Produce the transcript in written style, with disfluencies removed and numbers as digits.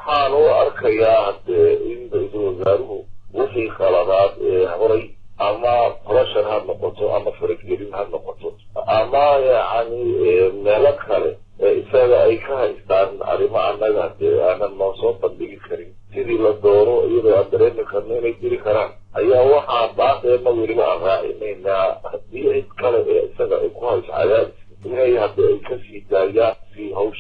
waxaan u arkayaa in ra-iisul wasaaruhu wixii khaladaad horay ama pressure ha noqoto ama faragelin ha noqoto ama yani meelo kale isaga ay ka haystaan arrimo annaga aanan noo soo bandhigi karin sidii la doono iyadoo aan dareemi karno inay jiri karaan ayaa waxaa baaqeena weliba aan raacinaynaa haddii cid kale isaga ay ku hayso cadaadis inay hadda ay kasii daayaan si hawsha